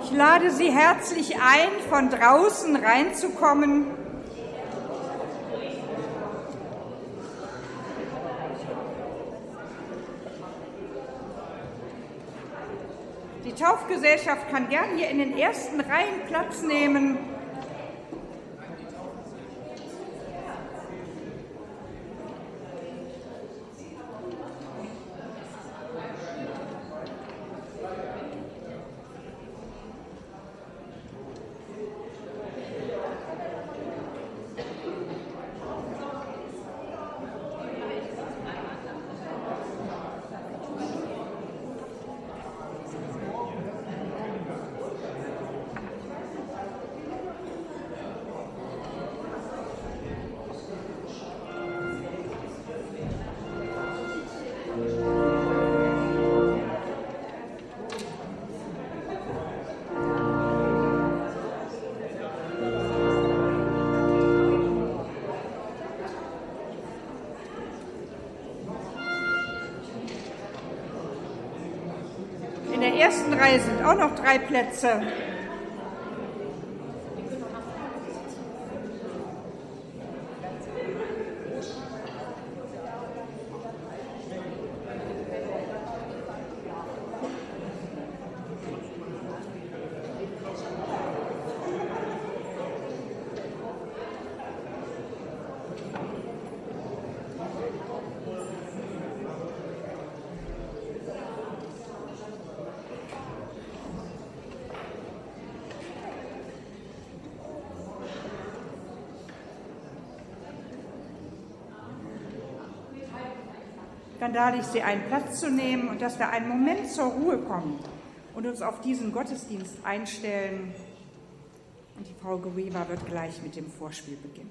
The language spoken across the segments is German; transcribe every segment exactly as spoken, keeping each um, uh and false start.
Ich lade Sie herzlich ein, von draußen reinzukommen. Die Taufgesellschaft kann gern hier in den ersten Reihen Platz nehmen. In der ersten Reihe sind auch noch drei Plätze. Dann lade ich Sie ein, Platz zu nehmen und dass wir einen Moment zur Ruhe kommen und uns auf diesen Gottesdienst einstellen. Und die Frau Gueva wird gleich mit dem Vorspiel beginnen.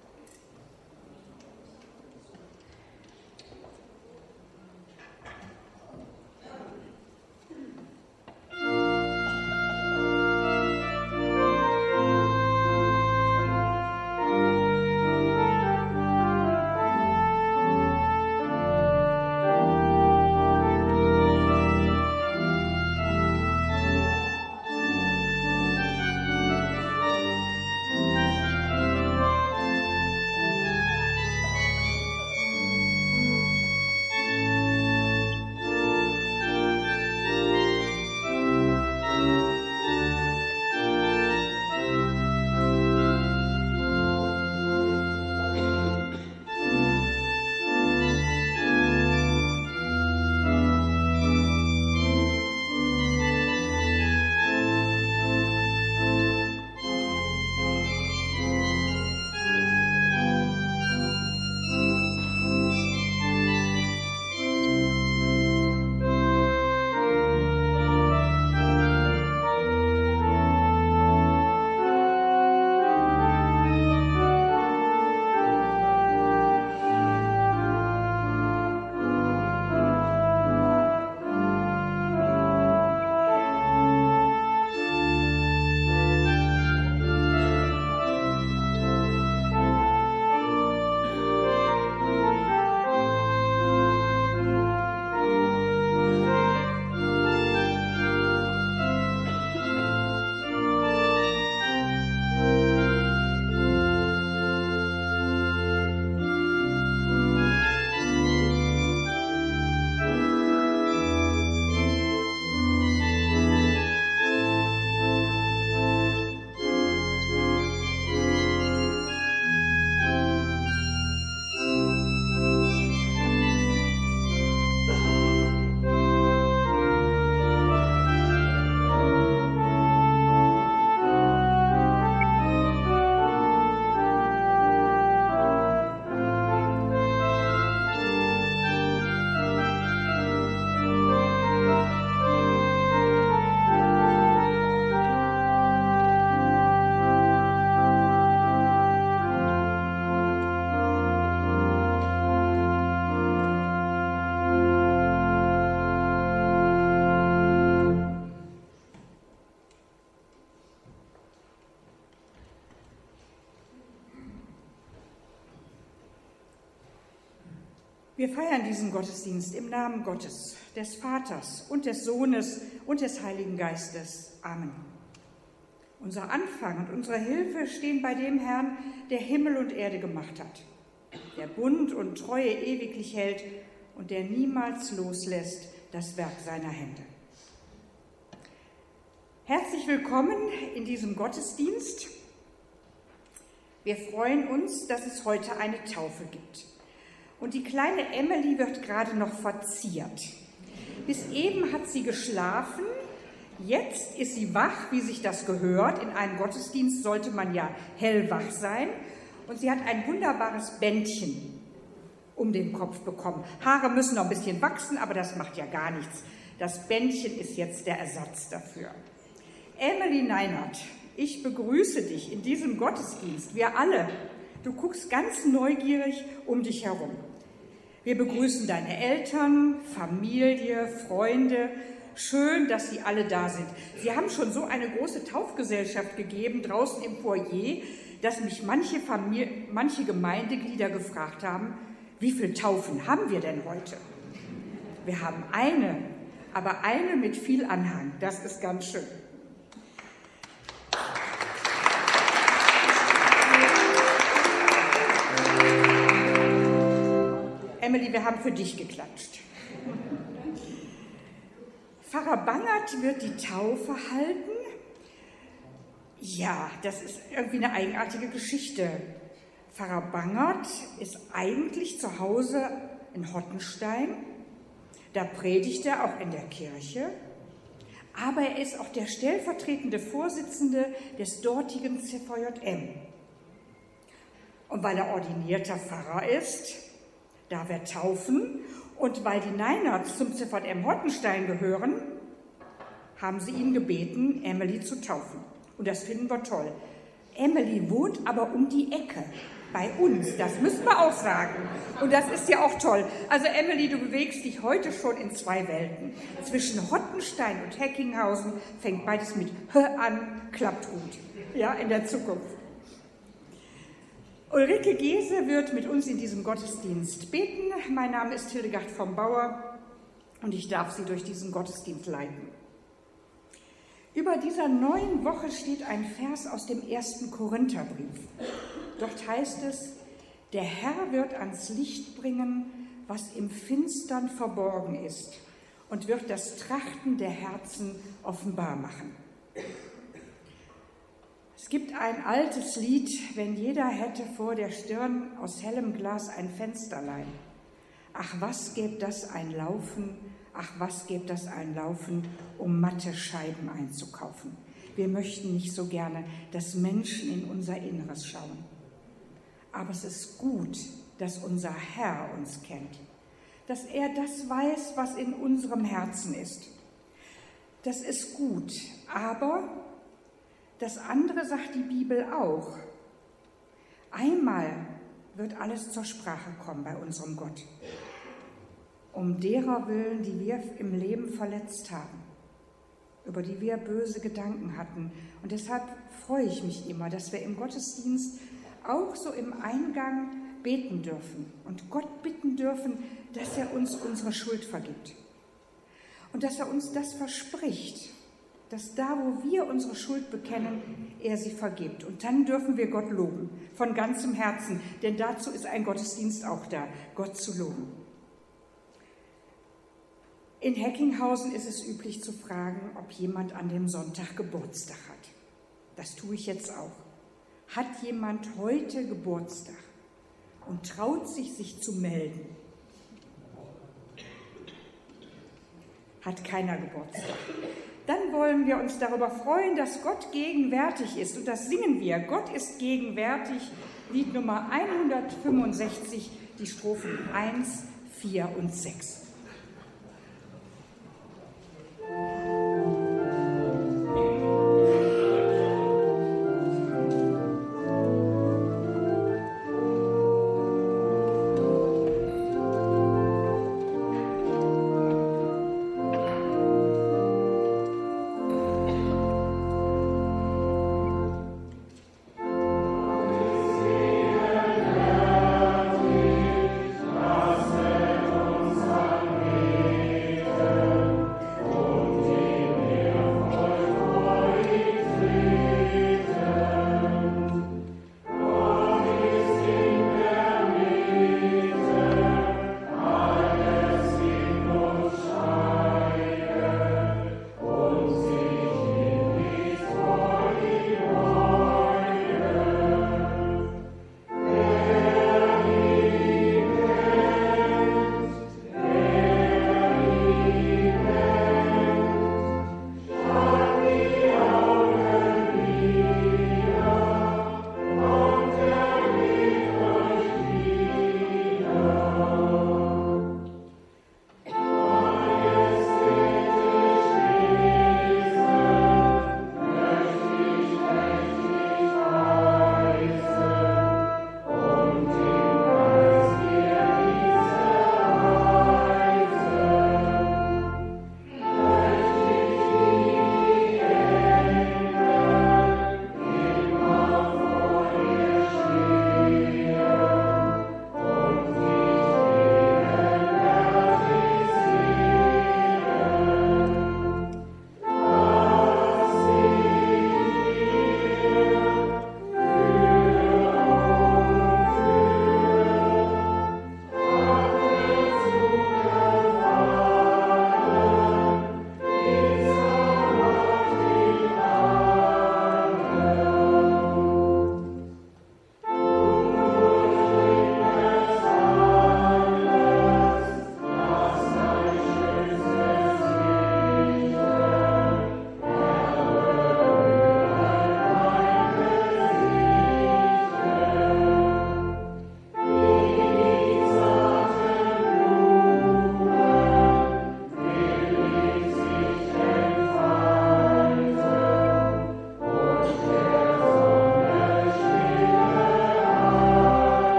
Wir feiern diesen Gottesdienst im Namen Gottes, des Vaters und des Sohnes und des Heiligen Geistes. Amen. Unser Anfang und unsere Hilfe stehen bei dem Herrn, der Himmel und Erde gemacht hat, der Bund und Treue ewiglich hält und der niemals loslässt das Werk seiner Hände. Herzlich willkommen in diesem Gottesdienst. Wir freuen uns, dass es heute eine Taufe gibt. Und die kleine Emily wird gerade noch verziert. Bis eben hat sie geschlafen. Jetzt ist sie wach, wie sich das gehört. In einem Gottesdienst sollte man ja hellwach sein. Und sie hat ein wunderbares Bändchen um den Kopf bekommen. Haare müssen noch ein bisschen wachsen, aber das macht ja gar nichts. Das Bändchen ist jetzt der Ersatz dafür. Emily Neinert, ich begrüße dich in diesem Gottesdienst. Wir alle. Du guckst ganz neugierig um dich herum. Wir begrüßen deine Eltern, Familie, Freunde. Schön, dass Sie alle da sind. Sie haben schon so eine große Taufgesellschaft gegeben draußen im Foyer, dass mich manche, Familie, manche Gemeindeglieder gefragt haben, wie viele Taufen haben wir denn heute? Wir haben eine, aber eine mit viel Anhang. Das ist ganz schön. Emily, wir haben für dich geklatscht. Pfarrer Bangert wird die Taufe halten. Ja, das ist irgendwie eine eigenartige Geschichte. Pfarrer Bangert ist eigentlich zu Hause in Hottenstein. Da predigt er auch in der Kirche. Aber er ist auch der stellvertretende Vorsitzende des dortigen C V J M. Und weil er ordinierter Pfarrer ist, darf er taufen. Und weil die Neinerts zum C V J M Hottenstein gehören, haben sie ihn gebeten, Emily zu taufen. Und das finden wir toll. Emily wohnt aber um die Ecke bei uns, das müssen wir auch sagen. Und das ist ja auch toll. Also Emily, du bewegst dich heute schon in zwei Welten. Zwischen Hottenstein und Heckinghausen fängt beides mit H an, klappt gut. Ja, in der Zukunft. Ulrike Gese wird mit uns in diesem Gottesdienst beten. Mein Name ist Hildegard vom Bauer und ich darf Sie durch diesen Gottesdienst leiten. Über dieser neuen Woche steht ein Vers aus dem ersten Korintherbrief. Dort heißt es, der Herr wird ans Licht bringen, was im Finstern verborgen ist und wird das Trachten der Herzen offenbar machen. Es gibt ein altes Lied, wenn jeder hätte vor der Stirn aus hellem Glas ein Fensterlein. Ach, was gäb das ein Laufen, ach, was gäb das ein Laufen, um matte Scheiben einzukaufen. Wir möchten nicht so gerne, dass Menschen in unser Inneres schauen. Aber es ist gut, dass unser Herr uns kennt, dass er das weiß, was in unserem Herzen ist. Das ist gut, aber das andere sagt die Bibel auch. Einmal wird alles zur Sprache kommen bei unserem Gott. Um derer willen, die wir im Leben verletzt haben, über die wir böse Gedanken hatten. Und deshalb freue ich mich immer, dass wir im Gottesdienst auch so im Eingang beten dürfen und Gott bitten dürfen, dass er uns unsere Schuld vergibt. Und dass er uns das verspricht, dass da, wo wir unsere Schuld bekennen, er sie vergibt. Und dann dürfen wir Gott loben, von ganzem Herzen, denn dazu ist ein Gottesdienst auch da, Gott zu loben. In Heckinghausen ist es üblich zu fragen, ob jemand an dem Sonntag Geburtstag hat. Das tue ich jetzt auch. Hat jemand heute Geburtstag und traut sich, sich zu melden? Hat keiner Geburtstag. Dann wollen wir uns darüber freuen, dass Gott gegenwärtig ist. Und das singen wir. Gott ist gegenwärtig. Lied Nummer hundertfünfundsechzig, die Strophen eins, vier und sechs. Lasse uns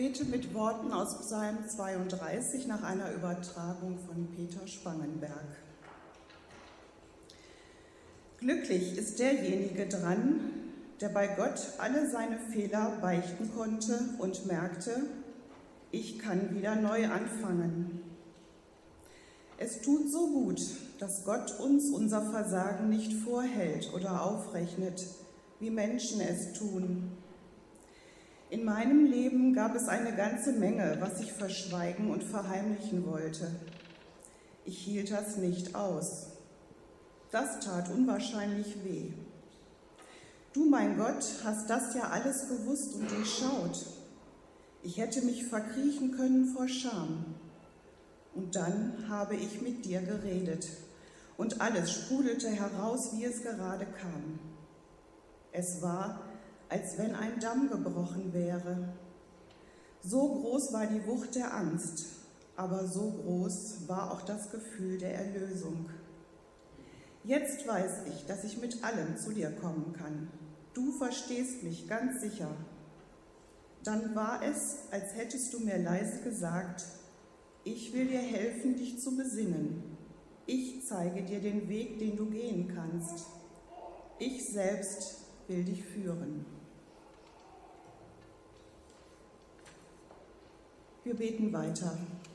bete mit Worten aus Psalm zweiunddreißig nach einer Übertragung von Peter Spangenberg. Glücklich ist derjenige dran, der bei Gott alle seine Fehler beichten konnte und merkte, ich kann wieder neu anfangen. Es tut so gut, dass Gott uns unser Versagen nicht vorhält oder aufrechnet, wie Menschen es tun. In meinem Leben gab es eine ganze Menge, was ich verschweigen und verheimlichen wollte. Ich hielt das nicht aus. Das tat unwahrscheinlich weh. Du, mein Gott, hast das ja alles gewusst und durchschaut. Ich hätte mich verkriechen können vor Scham. Und dann habe ich mit dir geredet und alles sprudelte heraus, wie es gerade kam. Es war, als wenn ein Damm gebrochen wäre. So groß war die Wucht der Angst, aber so groß war auch das Gefühl der Erlösung. Jetzt weiß ich, dass ich mit allem zu dir kommen kann. Du verstehst mich ganz sicher. Dann war es, als hättest du mir leise gesagt, ich will dir helfen, dich zu besinnen. Ich zeige dir den Weg, den du gehen kannst. Ich selbst will dich führen. Wir beten weiter.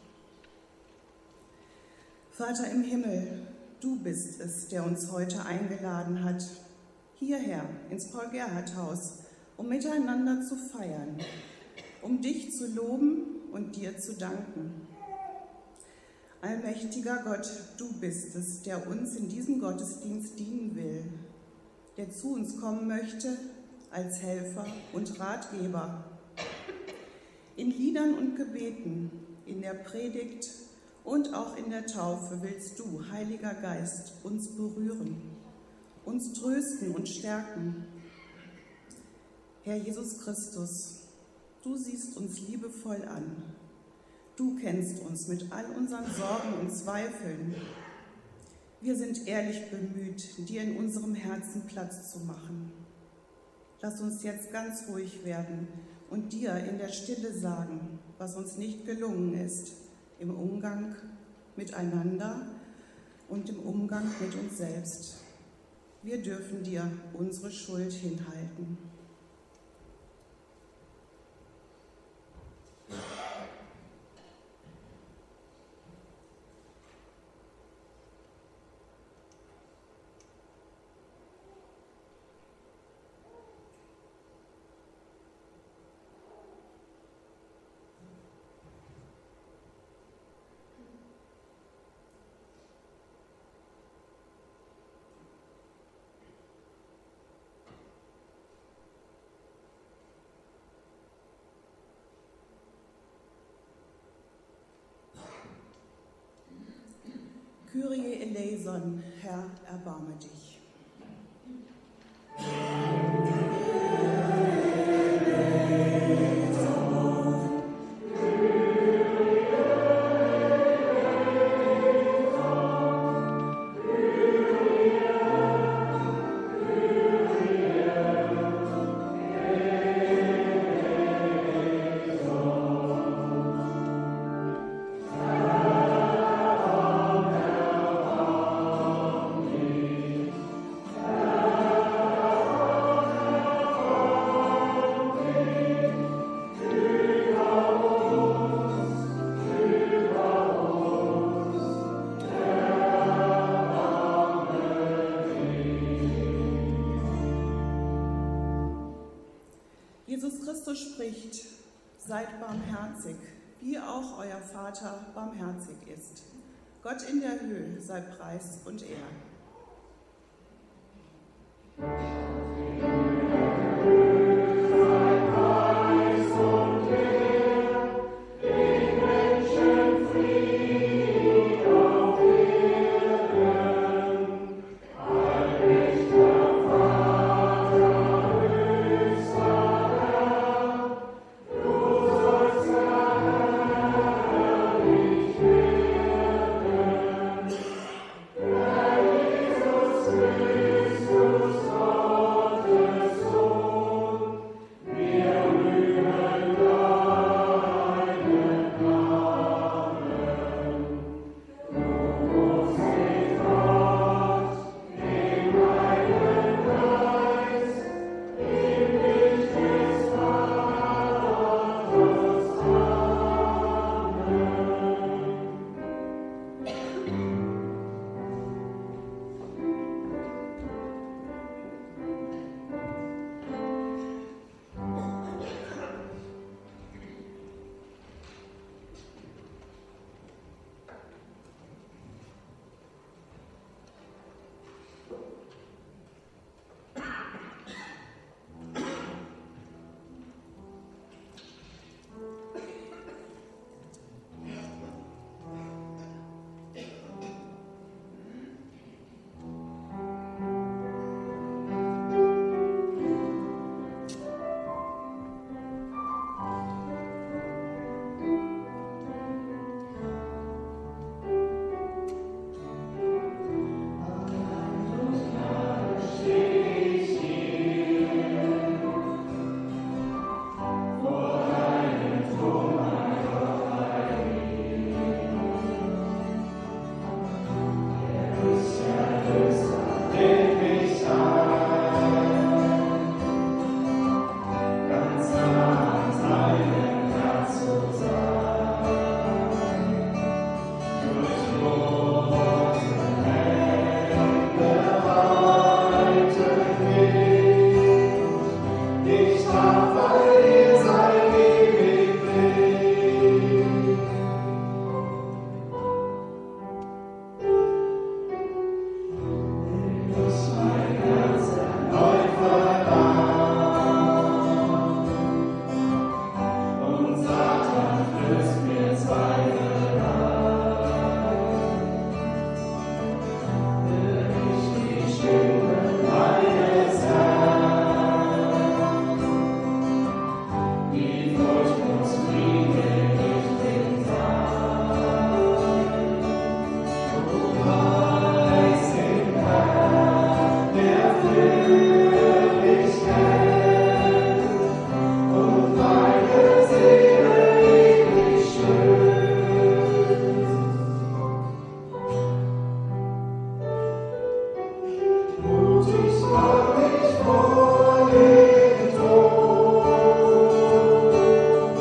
Vater im Himmel, du bist es, der uns heute eingeladen hat, hierher ins Paul-Gerhardt-Haus, um miteinander zu feiern, um dich zu loben und dir zu danken. Allmächtiger Gott, du bist es, der uns in diesem Gottesdienst dienen will, der zu uns kommen möchte als Helfer und Ratgeber. In Liedern und Gebeten, in der Predigt und auch in der Taufe willst du, Heiliger Geist, uns berühren, uns trösten und stärken. Herr Jesus Christus, du siehst uns liebevoll an. Du kennst uns mit all unseren Sorgen und Zweifeln. Wir sind ehrlich bemüht, dir in unserem Herzen Platz zu machen. Lass uns jetzt ganz ruhig werden und dir in der Stille sagen, was uns nicht gelungen ist, im Umgang miteinander und im Umgang mit uns selbst. Wir dürfen dir unsere Schuld hinhalten. Kyrie eleison, Herr, erbarme dich. Jesus Christus spricht, seid barmherzig, wie auch euer Vater barmherzig ist. Gott in der Höhe sei Preis und Ehre. Jesus Christus. Mutig vor den Tod.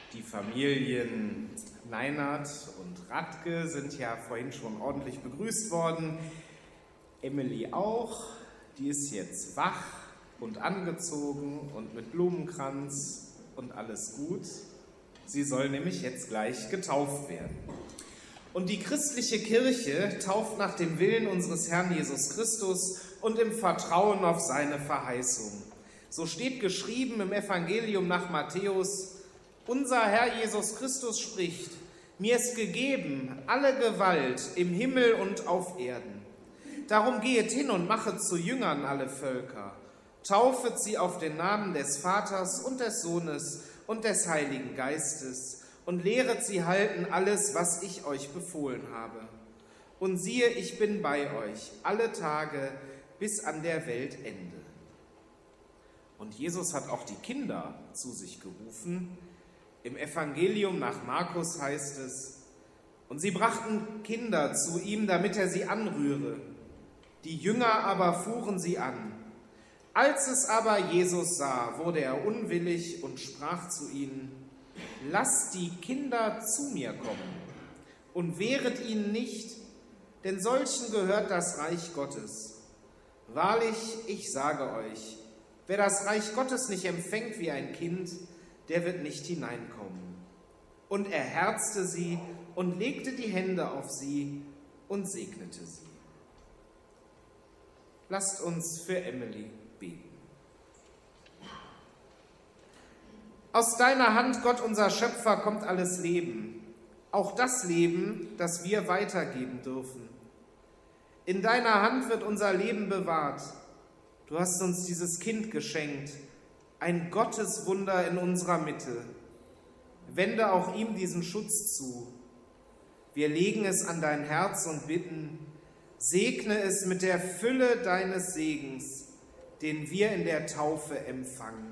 Die Familien Neinert und Radke sind ja vorhin schon ordentlich begrüßt worden. Emily auch, die ist jetzt wach und angezogen und mit Blumenkranz und alles gut. Sie soll nämlich jetzt gleich getauft werden. Und die christliche Kirche tauft nach dem Willen unseres Herrn Jesus Christus und im Vertrauen auf seine Verheißung. So steht geschrieben im Evangelium nach Matthäus: Unser Herr Jesus Christus spricht: Mir ist gegeben alle Gewalt im Himmel und auf Erden. Darum gehet hin und machet zu Jüngern alle Völker. Taufet sie auf den Namen des Vaters und des Sohnes und des Heiligen Geistes und lehret sie halten alles, was ich euch befohlen habe. Und siehe, ich bin bei euch alle Tage bis an der Weltende. Und Jesus hat auch die Kinder zu sich gerufen. Im Evangelium nach Markus heißt es: Und sie brachten Kinder zu ihm, damit er sie anrühre. Die Jünger aber fuhren sie an. Als es aber Jesus sah, wurde er unwillig und sprach zu ihnen: Lasst die Kinder zu mir kommen und wehret ihnen nicht, denn solchen gehört das Reich Gottes. Wahrlich, ich sage euch, wer das Reich Gottes nicht empfängt wie ein Kind, der wird nicht hineinkommen. Und er herzte sie und legte die Hände auf sie und segnete sie. Lasst uns für Emily beten. Aus deiner Hand, Gott, unser Schöpfer, kommt alles Leben, auch das Leben, das wir weitergeben dürfen. In deiner Hand wird unser Leben bewahrt. Du hast uns dieses Kind geschenkt, ein Gotteswunder in unserer Mitte. Wende auch ihm diesen Schutz zu. Wir legen es an dein Herz und bitten, segne es mit der Fülle deines Segens, den wir in der Taufe empfangen.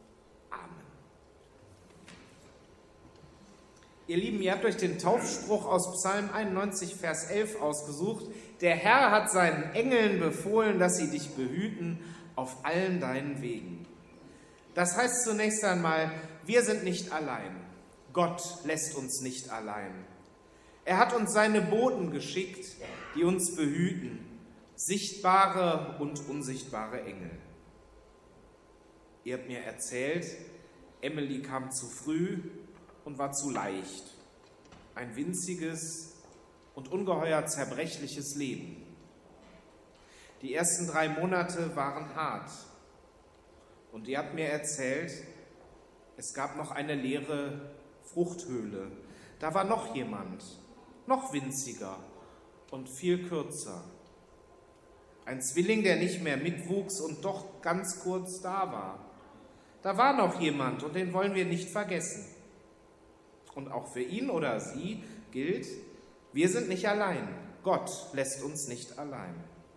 Ihr Lieben, ihr habt euch den Taufspruch aus Psalm einundneunzig, Vers elf ausgesucht. Der Herr hat seinen Engeln befohlen, dass sie dich behüten auf allen deinen Wegen. Das heißt zunächst einmal, wir sind nicht allein. Gott lässt uns nicht allein. Er hat uns seine Boten geschickt, die uns behüten, sichtbare und unsichtbare Engel. Ihr habt mir erzählt, Emily kam zu früh und war zu leicht. Ein winziges und ungeheuer zerbrechliches Leben. Die ersten drei Monate waren hart. Und ihr habt mir erzählt, es gab noch eine leere Fruchthöhle. Da war noch jemand, noch winziger und viel kürzer. Ein Zwilling, der nicht mehr mitwuchs und doch ganz kurz da war. Da war noch jemand und den wollen wir nicht vergessen. Und auch für ihn oder sie gilt, wir sind nicht allein. Gott lässt uns nicht allein.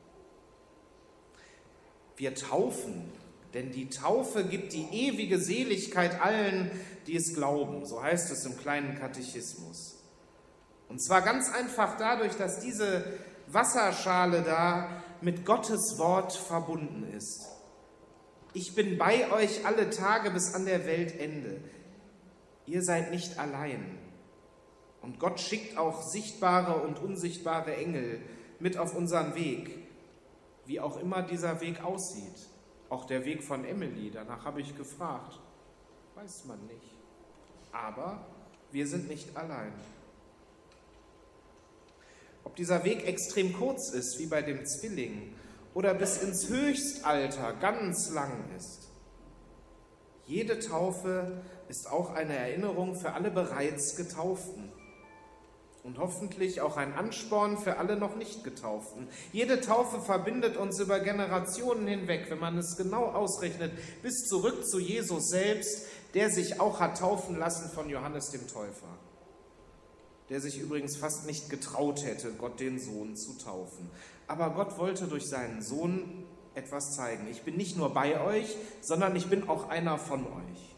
Wir taufen, denn die Taufe gibt die ewige Seligkeit allen, die es glauben. So heißt es im kleinen Katechismus. Und zwar ganz einfach dadurch, dass diese Wasserschale da mit Gottes Wort verbunden ist. Ich bin bei euch alle Tage bis an der Weltende. Ihr seid nicht allein. Und Gott schickt auch sichtbare und unsichtbare Engel mit auf unseren Weg, wie auch immer dieser Weg aussieht. Auch der Weg von Emily, danach habe ich gefragt. Weiß man nicht. Aber wir sind nicht allein. Ob dieser Weg extrem kurz ist, wie bei dem Zwilling, oder bis ins Höchstalter ganz lang ist. Jede Taufe ist auch eine Erinnerung für alle bereits Getauften und hoffentlich auch ein Ansporn für alle noch nicht Getauften. Jede Taufe verbindet uns über Generationen hinweg, wenn man es genau ausrechnet, bis zurück zu Jesus selbst, der sich auch hat taufen lassen von Johannes dem Täufer, der sich übrigens fast nicht getraut hätte, Gott den Sohn zu taufen. Aber Gott wollte durch seinen Sohn etwas zeigen. Ich bin nicht nur bei euch, sondern ich bin auch einer von euch.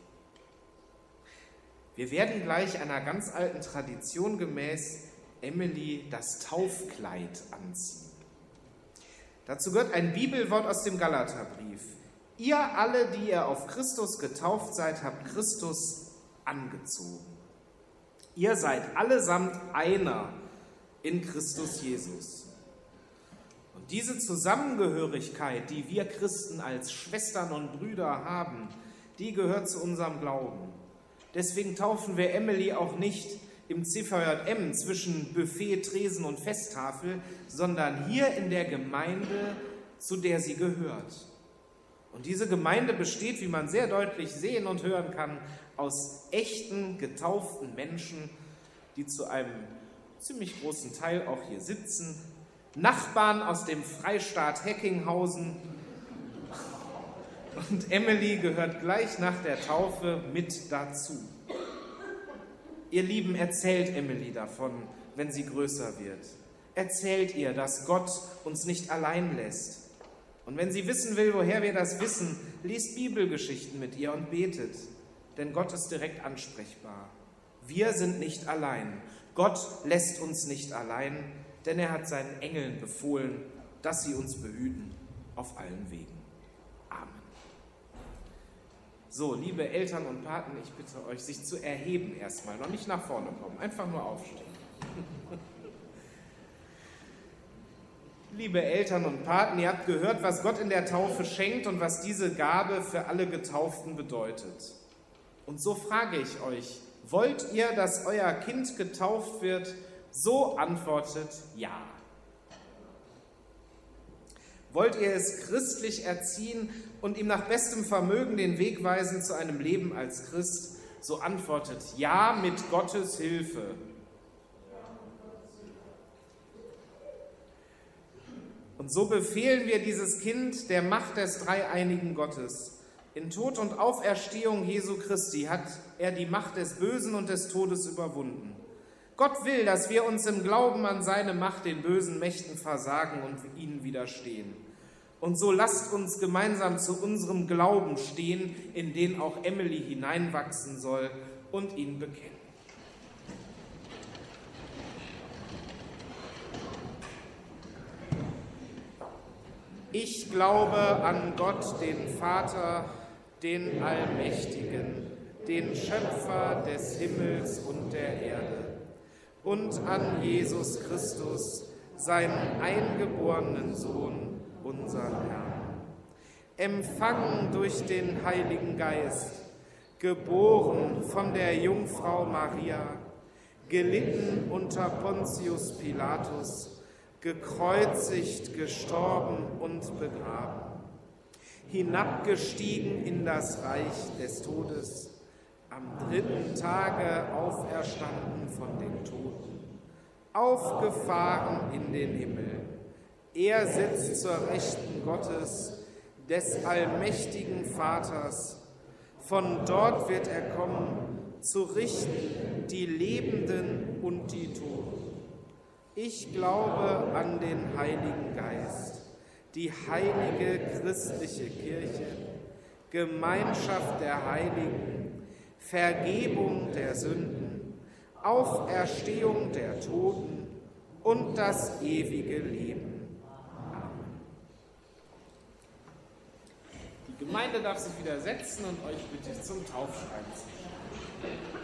Wir werden gleich einer ganz alten Tradition gemäß Emily das Taufkleid anziehen. Dazu gehört ein Bibelwort aus dem Galaterbrief. Ihr alle, die ihr auf Christus getauft seid, habt Christus angezogen. Ihr seid allesamt einer in Christus Jesus. Und diese Zusammengehörigkeit, die wir Christen als Schwestern und Brüder haben, die gehört zu unserem Glauben. Deswegen taufen wir Emily auch nicht im C V J M zwischen Buffet, Tresen und Festtafel, sondern hier in der Gemeinde, zu der sie gehört. Und diese Gemeinde besteht, wie man sehr deutlich sehen und hören kann, aus echten, getauften Menschen, die zu einem ziemlich großen Teil auch hier sitzen, Nachbarn aus dem Freistaat Heckinghausen. Und Emily gehört gleich nach der Taufe mit dazu. Ihr Lieben, erzählt Emily davon, wenn sie größer wird. Erzählt ihr, dass Gott uns nicht allein lässt. Und wenn sie wissen will, woher wir das wissen, liest Bibelgeschichten mit ihr und betet. Denn Gott ist direkt ansprechbar. Wir sind nicht allein. Gott lässt uns nicht allein, denn er hat seinen Engeln befohlen, dass sie uns behüten auf allen Wegen. Amen. So, liebe Eltern und Paten, ich bitte euch, sich zu erheben erstmal, noch nicht nach vorne kommen, einfach nur aufstehen. Liebe Eltern und Paten, ihr habt gehört, was Gott in der Taufe schenkt und was diese Gabe für alle Getauften bedeutet. Und so frage ich euch, wollt ihr, dass euer Kind getauft wird? So antwortet ja. Wollt ihr es christlich erziehen und ihm nach bestem Vermögen den Weg weisen zu einem Leben als Christ? So antwortet ja mit Gottes Hilfe. Und so befehlen wir dieses Kind der Macht des dreieinigen Gottes. In Tod und Auferstehung Jesu Christi hat er die Macht des Bösen und des Todes überwunden. Gott will, dass wir uns im Glauben an seine Macht den bösen Mächten versagen und ihnen widerstehen. Und so lasst uns gemeinsam zu unserem Glauben stehen, in den auch Emily hineinwachsen soll, und ihn bekennen. Ich glaube an Gott, den Vater, den Allmächtigen, den Schöpfer des Himmels und der Erde, und an Jesus Christus, seinen eingeborenen Sohn, unseren Herrn, empfangen durch den Heiligen Geist, geboren von der Jungfrau Maria, gelitten unter Pontius Pilatus, gekreuzigt, gestorben und begraben, hinabgestiegen in das Reich des Todes, am dritten Tage auferstanden von den Toten, aufgefahren in den Himmel. Er sitzt zur Rechten Gottes, des allmächtigen Vaters. Von dort wird er kommen, zu richten die Lebenden und die Toten. Ich glaube an den Heiligen Geist, die heilige christliche Kirche, Gemeinschaft der Heiligen, Vergebung der Sünden, Auferstehung der Toten und das ewige Leben. Amen. Die Gemeinde darf sich wieder setzen und euch bitte zum Taufschreiben ziehen.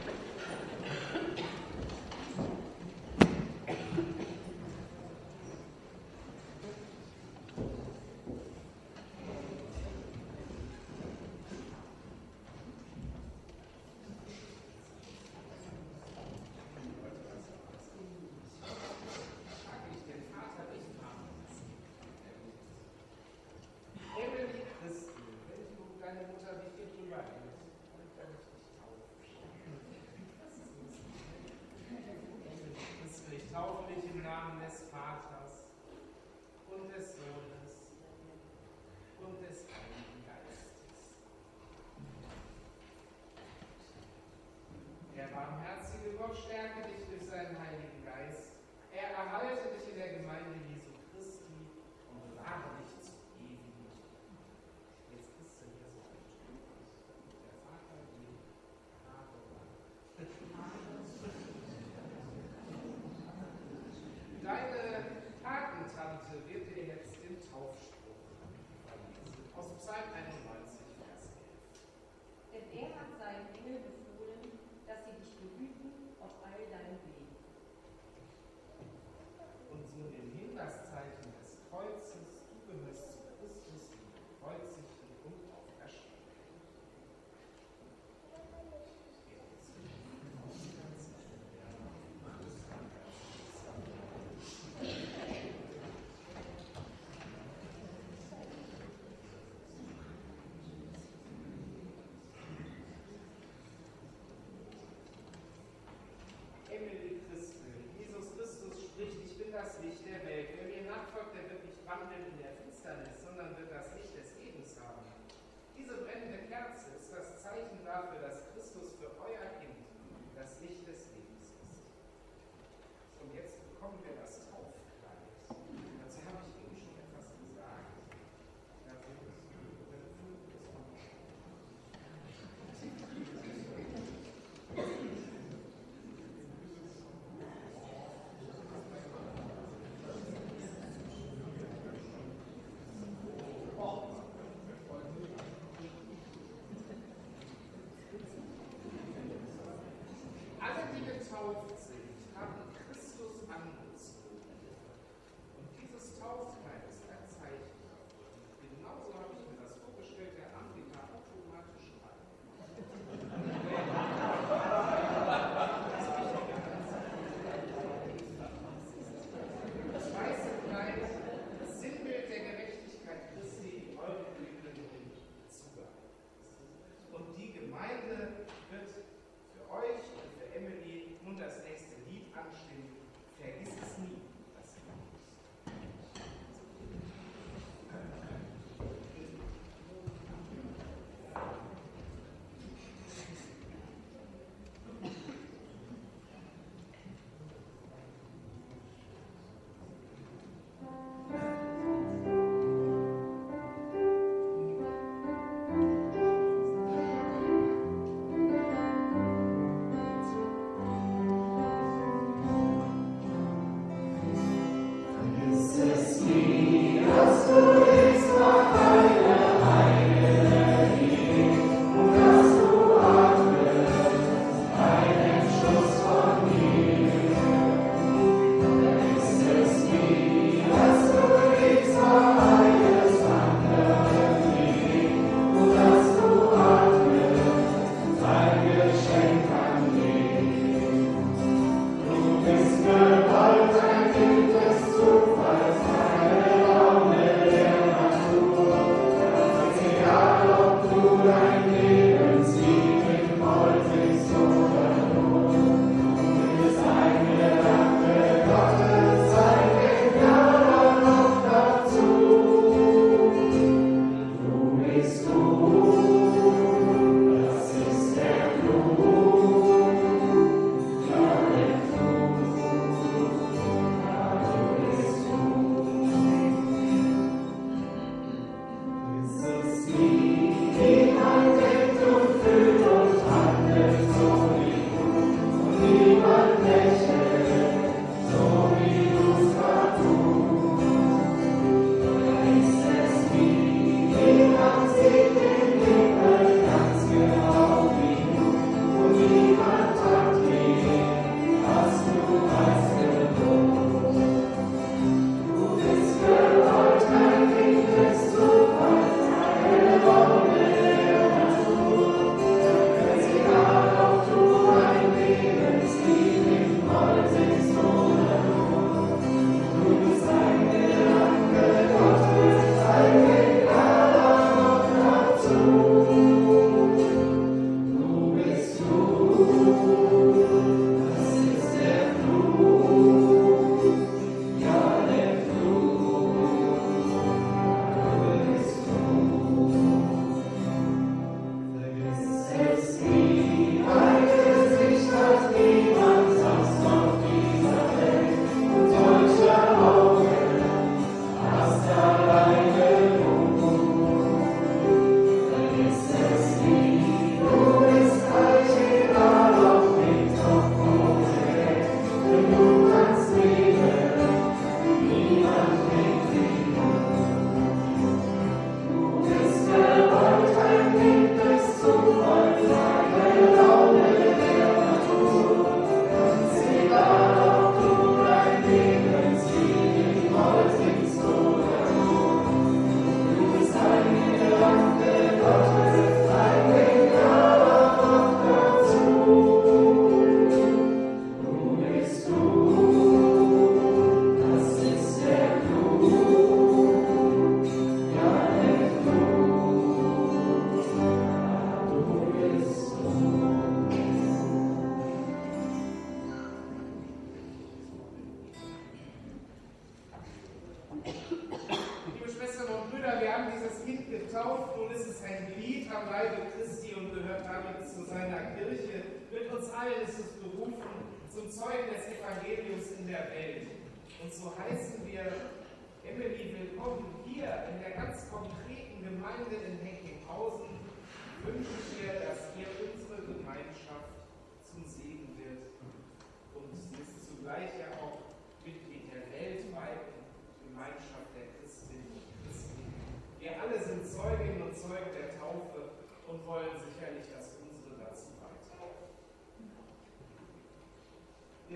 Gott stärke dich durch seinen Heiligen Geist. Er erhalte dich in der Gemeinde Jesu Christi und bewahre dich zum ewigen Leben. Jetzt bist du hier so ein Stück. Der Vater, die Vater, Deine Patentante wird dir jetzt den Taufspruch verlesen. Aus Psalm einundneunzig, Vers elf. Denn er hat seinen Engel befohlen, getauft sind, haben Christus angezogen. Und dieses Taufkleid ist ein Zeichen davon. Genauso habe ich mir das vorgestellt, der Anbieter automatisch rein. Das weiße Kleid, das Sinnbild der Gerechtigkeit Christi, in eurem Leben Zugang. Und die Gemeinde wird für euch und für Emily nun das nächste Lied anstimmen. Vergiss es nie, was ihr tust.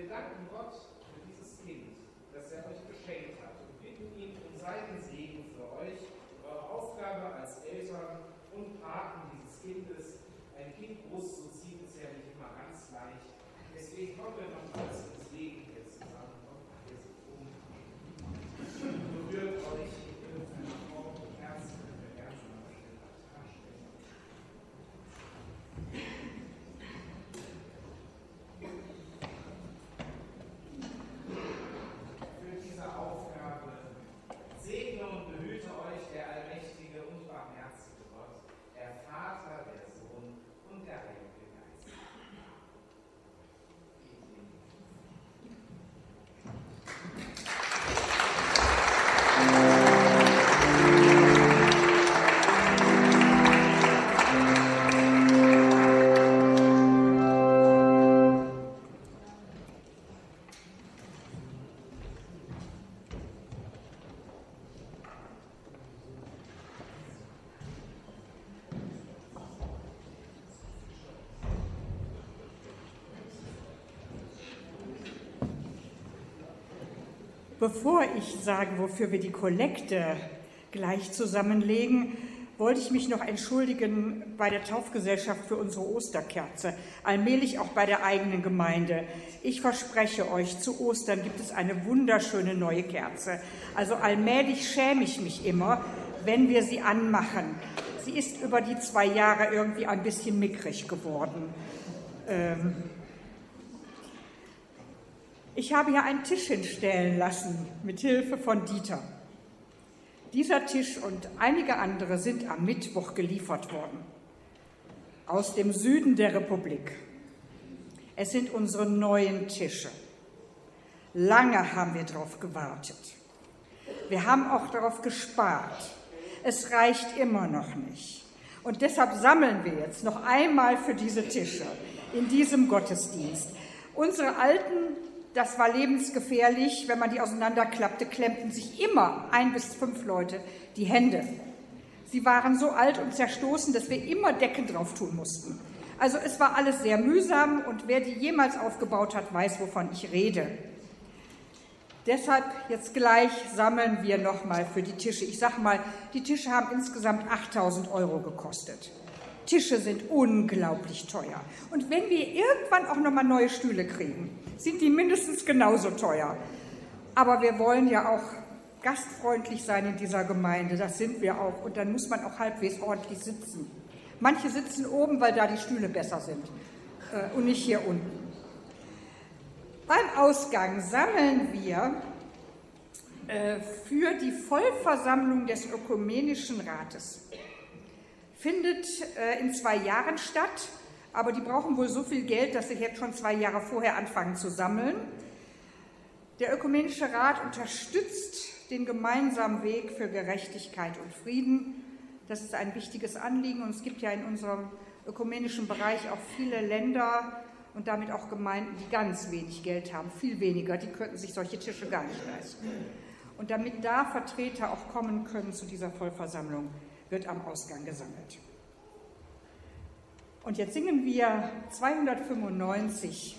Wir danken Gott für dieses Kind, das er euch geschenkt hat und bitten ihn um seinen Segen für euch. Eure Aufgabe als Eltern und Paten dieses Kindes, ein Kind großzuziehen, ist ja nicht immer ganz leicht. Deswegen kommen wir noch alles ins Leben jetzt zusammen und wir sind um. Berührt euch in einer Form und Herzen, wenn wir gerne mal auf den Altar stellen. Für diese Aufgabe segne und behüte euch der allmächtige und barmherzige Gott, der Vater, der Sohn und der Heilige Geist. Bevor ich sage, wofür wir die Kollekte gleich zusammenlegen, wollte ich mich noch entschuldigen bei der Taufgesellschaft für unsere Osterkerze, allmählich auch bei der eigenen Gemeinde. Ich verspreche euch, zu Ostern gibt es eine wunderschöne neue Kerze. Also allmählich schäme ich mich immer, wenn wir sie anmachen. Sie ist über die zwei Jahre irgendwie ein bisschen mickrig geworden. Ähm Ich habe hier einen Tisch hinstellen lassen, mit Hilfe von Dieter. Dieser Tisch und einige andere sind am Mittwoch geliefert worden. Aus dem Süden der Republik. Es sind unsere neuen Tische. Lange haben wir darauf gewartet. Wir haben auch darauf gespart. Es reicht immer noch nicht. Und deshalb sammeln wir jetzt noch einmal für diese Tische in diesem Gottesdienst. Unsere alten, das war lebensgefährlich, wenn man die auseinanderklappte, klemmten sich immer ein bis fünf Leute die Hände. Sie waren so alt und zerstoßen, dass wir immer Decken drauf tun mussten. Also es war alles sehr mühsam und wer die jemals aufgebaut hat, weiß, wovon ich rede. Deshalb jetzt gleich sammeln wir nochmal für die Tische. Ich sage mal, die Tische haben insgesamt achttausend Euro gekostet. Tische sind unglaublich teuer. Und wenn wir irgendwann auch nochmal neue Stühle kriegen, sind die mindestens genauso teuer. Aber wir wollen ja auch gastfreundlich sein in dieser Gemeinde, das sind wir auch. Und dann muss man auch halbwegs ordentlich sitzen. Manche sitzen oben, weil da die Stühle besser sind äh, und nicht hier unten. Beim Ausgang sammeln wir äh, für die Vollversammlung des Ökumenischen Rates. Findet äh, in zwei Jahren statt, aber die brauchen wohl so viel Geld, dass sie jetzt schon zwei Jahre vorher anfangen zu sammeln. Der Ökumenische Rat unterstützt den gemeinsamen Weg für Gerechtigkeit und Frieden. Das ist ein wichtiges Anliegen und es gibt ja in unserem ökumenischen Bereich auch viele Länder und damit auch Gemeinden, die ganz wenig Geld haben, viel weniger, die könnten sich solche Tische gar nicht leisten. Und damit da Vertreter auch kommen können zu dieser Vollversammlung, wird am Ausgang gesammelt. Und jetzt singen wir zweihundertfünfundneunzig.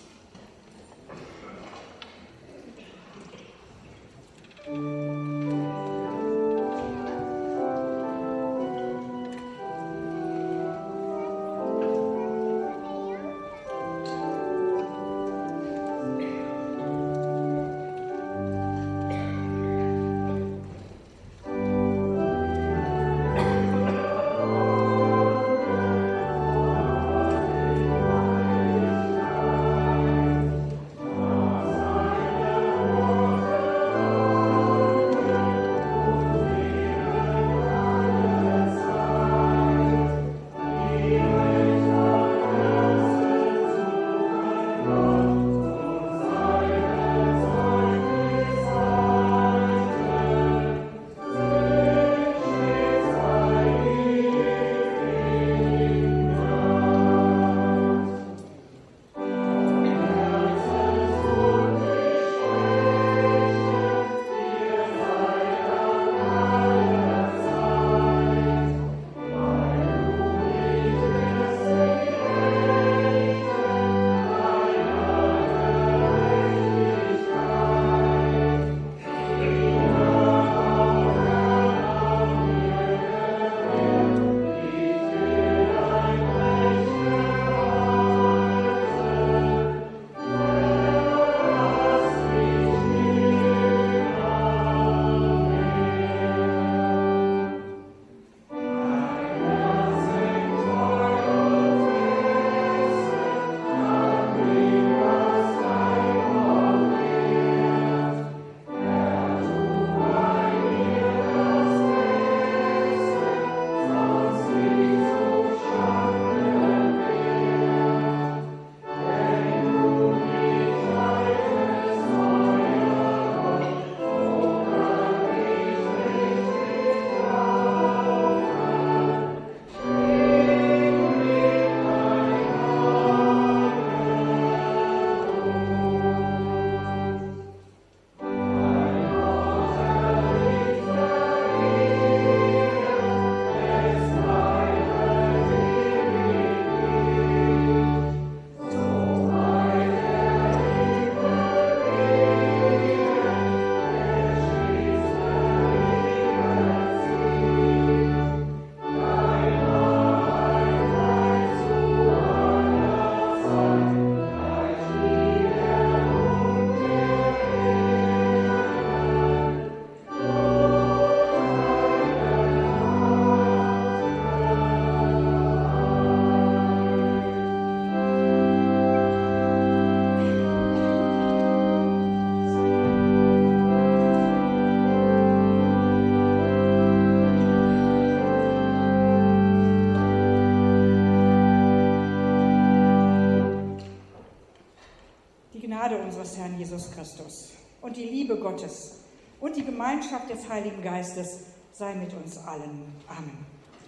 Gnade unseres Herrn Jesus Christus und die Liebe Gottes und die Gemeinschaft des Heiligen Geistes sei mit uns allen. Amen.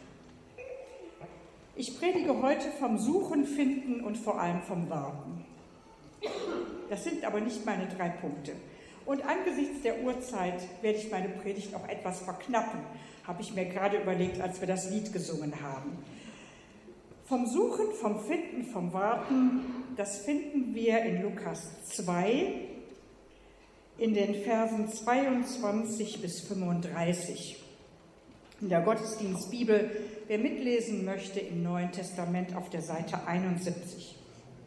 Ich predige heute vom Suchen, Finden und vor allem vom Warten. Das sind aber nicht meine drei Punkte. Und angesichts der Uhrzeit werde ich meine Predigt auch etwas verknappen, habe ich mir gerade überlegt, als wir das Lied gesungen haben. Vom Suchen, vom Finden, vom Warten, das finden wir in Lukas zwei, in den Versen zweiundzwanzig bis fünfunddreißig. In der Gottesdienstbibel, wer mitlesen möchte, im Neuen Testament auf der Seite einundsiebzig.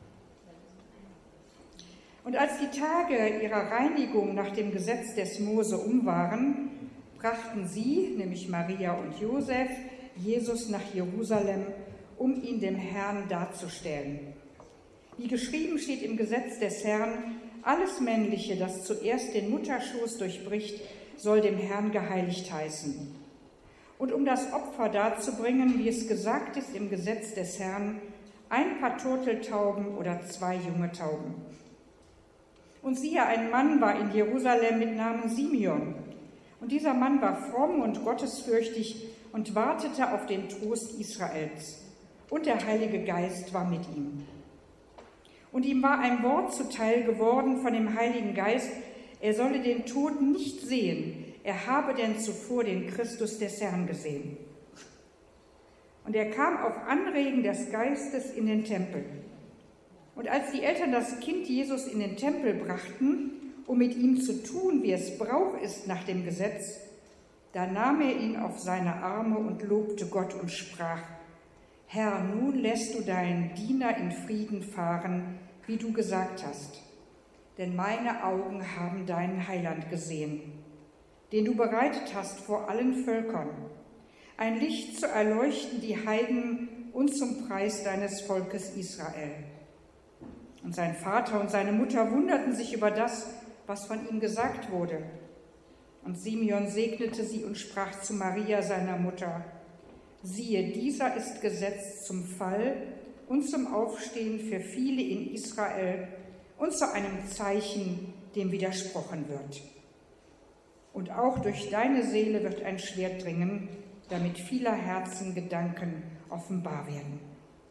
Und als die Tage ihrer Reinigung nach dem Gesetz des Mose um waren, brachten sie, nämlich Maria und Josef, Jesus nach Jerusalem, um ihn dem Herrn darzustellen. Wie geschrieben steht im Gesetz des Herrn, alles Männliche, das zuerst den Mutterschoß durchbricht, soll dem Herrn geheiligt heißen. Und um das Opfer darzubringen, wie es gesagt ist im Gesetz des Herrn, ein paar Turteltauben oder zwei junge Tauben. Und siehe, ein Mann war in Jerusalem mit Namen Simeon. Und dieser Mann war fromm und gottesfürchtig und wartete auf den Trost Israels. Und der Heilige Geist war mit ihm. Und ihm war ein Wort zuteil geworden von dem Heiligen Geist, er solle den Tod nicht sehen, er habe denn zuvor den Christus des Herrn gesehen. Und er kam auf Anregen des Geistes in den Tempel. Und als die Eltern das Kind Jesus in den Tempel brachten, um mit ihm zu tun, wie es Brauch ist nach dem Gesetz, da nahm er ihn auf seine Arme und lobte Gott und sprach: Herr, nun lässt du deinen Diener in Frieden fahren, wie du gesagt hast. Denn meine Augen haben deinen Heiland gesehen, den du bereitet hast vor allen Völkern, ein Licht zu erleuchten die Heiden und zum Preis deines Volkes Israel. Und sein Vater und seine Mutter wunderten sich über das, was von ihm gesagt wurde. Und Simeon segnete sie und sprach zu Maria, seiner Mutter: Siehe, dieser ist gesetzt zum Fall und zum Aufstehen für viele in Israel und zu einem Zeichen, dem widersprochen wird. Und auch durch deine Seele wird ein Schwert dringen, damit vieler Herzen Gedanken offenbar werden.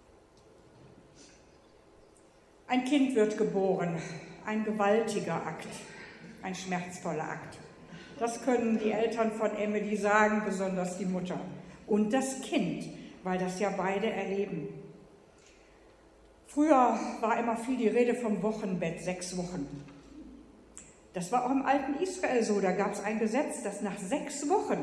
Ein Kind wird geboren, ein gewaltiger Akt, ein schmerzvoller Akt. Das können die Eltern von Emily sagen, besonders die Mutter. Und das Kind, weil das ja beide erleben. Früher war immer viel die Rede vom Wochenbett, sechs Wochen. Das war auch im alten Israel so, da gab es ein Gesetz, dass nach sechs Wochen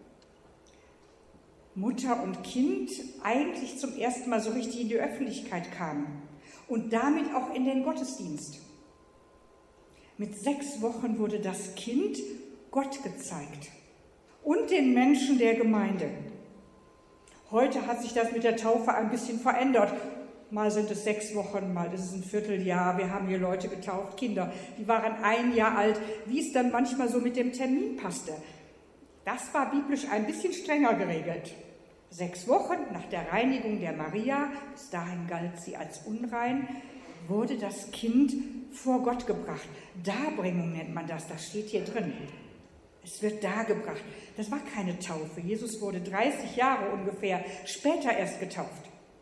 Mutter und Kind eigentlich zum ersten Mal so richtig in die Öffentlichkeit kamen und damit auch in den Gottesdienst. Mit sechs Wochen wurde das Kind Gott gezeigt und den Menschen der Gemeinde. Heute hat sich das mit der Taufe ein bisschen verändert. Mal sind es sechs Wochen, mal ist es ein Vierteljahr. Wir haben hier Leute getauft, Kinder, die waren ein Jahr alt, wie es dann manchmal so mit dem Termin passte. Das war biblisch ein bisschen strenger geregelt. Sechs Wochen nach der Reinigung der Maria, bis dahin galt sie als unrein, wurde das Kind vor Gott gebracht. Darbringung nennt man das, das steht hier drin. Es wird dargebracht. Das war keine Taufe. Jesus wurde dreißig Jahre ungefähr später erst getauft.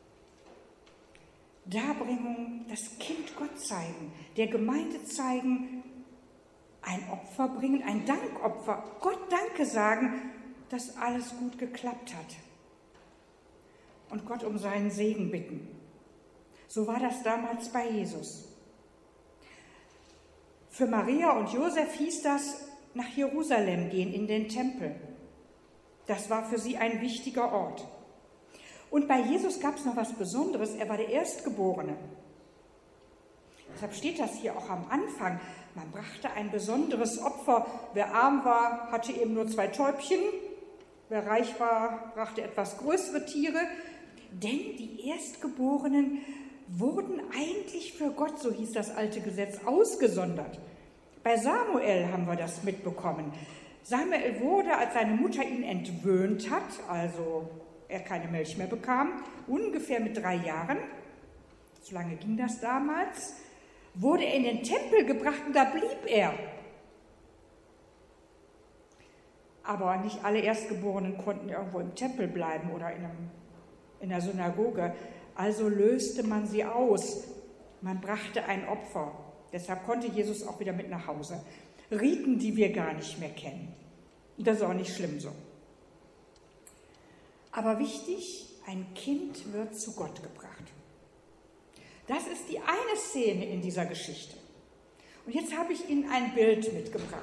Darbringung, das Kind Gott zeigen, der Gemeinde zeigen, ein Opfer bringen, ein Dankopfer, Gott Danke sagen, dass alles gut geklappt hat. Und Gott um seinen Segen bitten. So war das damals bei Jesus. Für Maria und Josef hieß das, nach Jerusalem gehen, in den Tempel. Das war für sie ein wichtiger Ort. Und bei Jesus gab es noch was Besonderes, er war der Erstgeborene. Deshalb steht das hier auch am Anfang. Man brachte ein besonderes Opfer. Wer arm war, hatte eben nur zwei Täubchen. Wer reich war, brachte etwas größere Tiere. Denn die Erstgeborenen wurden eigentlich für Gott, so hieß das alte Gesetz, ausgesondert. Bei Samuel haben wir das mitbekommen. Samuel wurde, als seine Mutter ihn entwöhnt hat, also er keine Milch mehr bekam, ungefähr mit drei Jahren, so lange ging das damals, wurde er in den Tempel gebracht und da blieb er. Aber nicht alle Erstgeborenen konnten irgendwo im Tempel bleiben oder in, einem, in der Synagoge. Also löste man sie aus. Man brachte ein Opfer. Deshalb konnte Jesus auch wieder mit nach Hause. Riten, die wir gar nicht mehr kennen. Und das ist auch nicht schlimm so. Aber wichtig, ein Kind wird zu Gott gebracht. Das ist die eine Szene in dieser Geschichte. Und jetzt habe ich Ihnen ein Bild mitgebracht.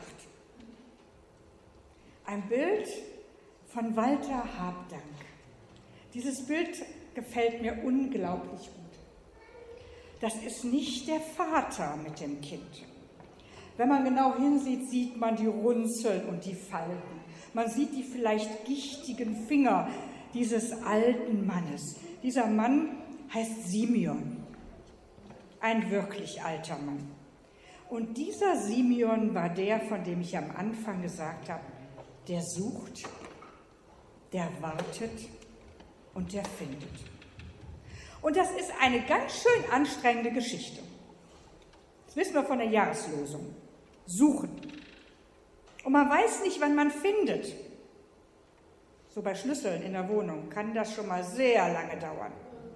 Ein Bild von Walter Habdank. Dieses Bild gefällt mir unglaublich gut. Das ist nicht der Vater mit dem Kind. Wenn man genau hinsieht, sieht man die Runzeln und die Falten. Man sieht die vielleicht gichtigen Finger dieses alten Mannes. Dieser Mann heißt Simeon. Ein wirklich alter Mann. Und dieser Simeon war der, von dem ich am Anfang gesagt habe, der sucht, der wartet und der findet. Und das ist eine ganz schön anstrengende Geschichte. Das wissen wir von der Jahreslosung. Suchen. Und man weiß nicht, wann man findet. So bei Schlüsseln in der Wohnung kann das schon mal sehr lange dauern.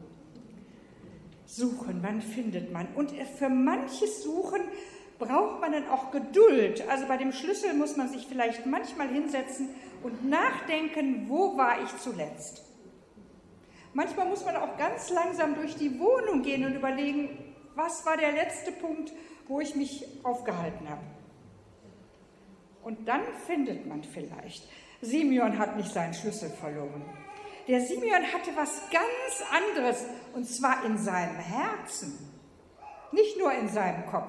Suchen, wann findet man? Und für manches Suchen braucht man dann auch Geduld. Also bei dem Schlüssel muss man sich vielleicht manchmal hinsetzen und nachdenken, wo war ich zuletzt? Manchmal muss man auch ganz langsam durch die Wohnung gehen und überlegen, was war der letzte Punkt, wo ich mich aufgehalten habe. Und dann findet man vielleicht. Simeon hat nicht seinen Schlüssel verloren. Der Simeon hatte was ganz anderes, und zwar in seinem Herzen, nicht nur in seinem Kopf.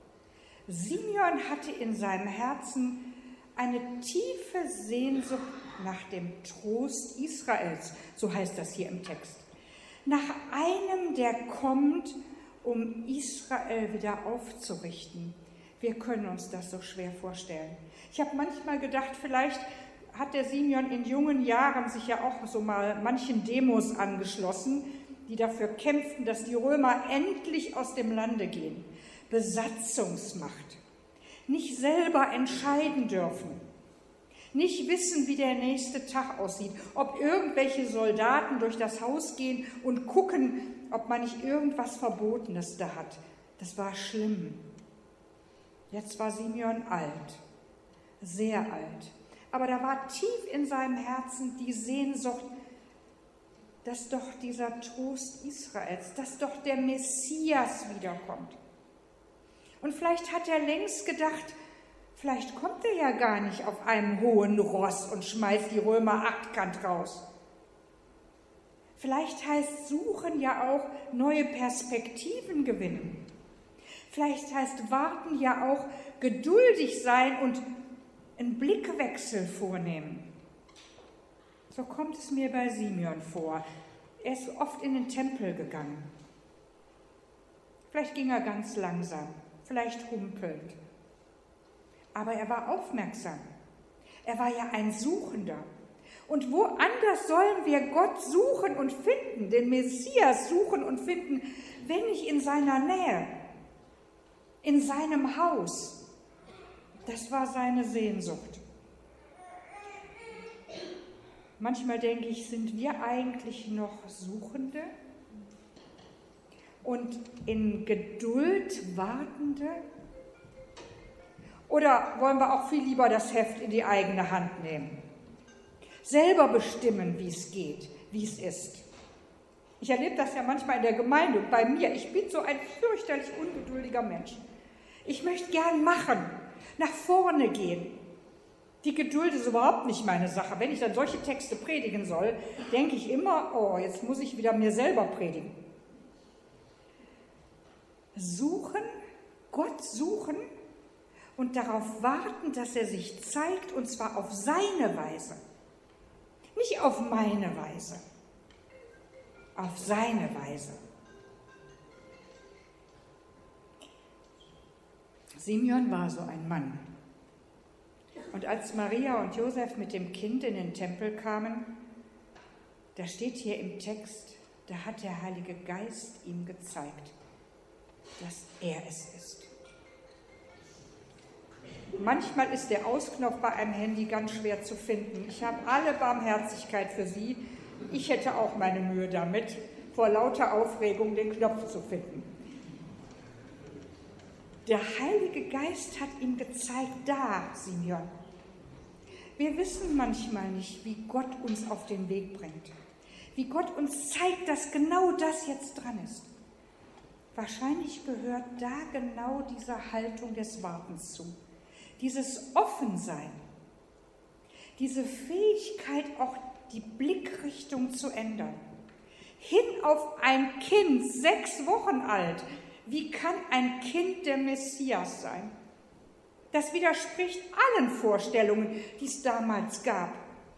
Simeon hatte in seinem Herzen eine tiefe Sehnsucht nach dem Trost Israels, so heißt das hier im Text. Nach einem, der kommt, um Israel wieder aufzurichten. Wir können uns das so schwer vorstellen. Ich habe manchmal gedacht, vielleicht hat der Simeon in jungen Jahren sich ja auch so mal manchen Demos angeschlossen, die dafür kämpften, dass die Römer endlich aus dem Lande gehen. Besatzungsmacht. Nicht selber entscheiden dürfen. Nicht wissen, wie der nächste Tag aussieht. Ob irgendwelche Soldaten durch das Haus gehen und gucken, ob man nicht irgendwas Verbotenes da hat. Das war schlimm. Jetzt war Simeon alt. Sehr alt. Aber da war tief in seinem Herzen die Sehnsucht, dass doch dieser Trost Israels, dass doch der Messias wiederkommt. Und vielleicht hat er längst gedacht, vielleicht kommt er ja gar nicht auf einem hohen Ross und schmeißt die Römer achtkant raus. Vielleicht heißt Suchen ja auch neue Perspektiven gewinnen. Vielleicht heißt Warten ja auch geduldig sein und einen Blickwechsel vornehmen. So kommt es mir bei Simeon vor. Er ist oft in den Tempel gegangen. Vielleicht ging er ganz langsam, vielleicht humpelnd. Aber er war aufmerksam. Er war ja ein Suchender. Und woanders sollen wir Gott suchen und finden, den Messias suchen und finden, wenn nicht in seiner Nähe, in seinem Haus. Das war seine Sehnsucht. Manchmal denke ich, sind wir eigentlich noch Suchende und in Geduld Wartende? Oder wollen wir auch viel lieber das Heft in die eigene Hand nehmen? Selber bestimmen, wie es geht, wie es ist. Ich erlebe das ja manchmal in der Gemeinde und bei mir. Ich bin so ein fürchterlich ungeduldiger Mensch. Ich möchte gern machen, nach vorne gehen. Die Geduld ist überhaupt nicht meine Sache. Wenn ich dann solche Texte predigen soll, denke ich immer, oh, jetzt muss ich wieder mir selber predigen. Suchen, Gott suchen und darauf warten, dass er sich zeigt, und zwar auf seine Weise. Nicht auf meine Weise, auf seine Weise. Simeon war so ein Mann. Und als Maria und Josef mit dem Kind in den Tempel kamen, da steht hier im Text, da hat der Heilige Geist ihm gezeigt. dass er es ist. Manchmal ist der Ausknopf bei einem Handy ganz schwer zu finden. Ich habe alle Barmherzigkeit für Sie. Ich hätte auch meine Mühe damit, vor lauter Aufregung den Knopf zu finden. Der Heilige Geist hat ihm gezeigt, da, Simeon. Wir wissen manchmal nicht, wie Gott uns auf den Weg bringt. Wie Gott uns zeigt, dass genau das jetzt dran ist. Wahrscheinlich gehört da genau diese Haltung des Wartens zu. Dieses Offensein, diese Fähigkeit, auch die Blickrichtung zu ändern. Hin auf ein Kind, sechs Wochen alt. Wie kann ein Kind der Messias sein? Das widerspricht allen Vorstellungen, die es damals gab.